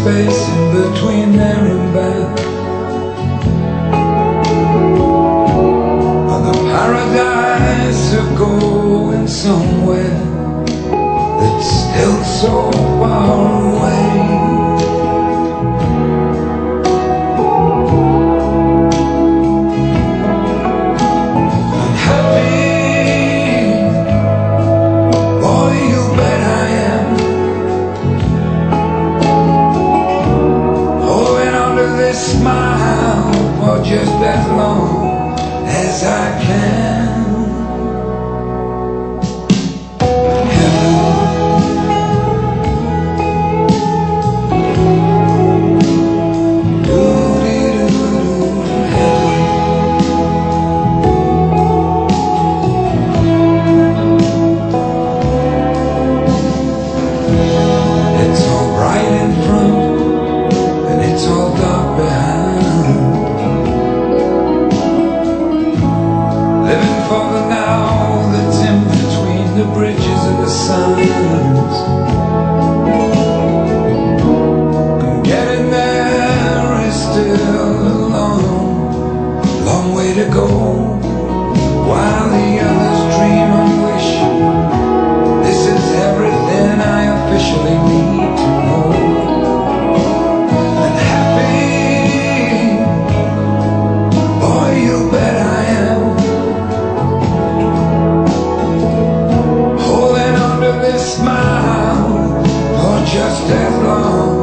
space in between there and back. The paradise of going somewhere that's still so far away. I'm happy, boy, you bet I am. Holding on to this smile for just as long as I can. It's all bright in front and it's all dark behind. Living for the now that's in between the bridges and the signs. And getting there is still a long, long way to go, while the others dream and wish. This is everything I officially need to know. And happy, boy, you bet I am. Holding on to this smile for just as long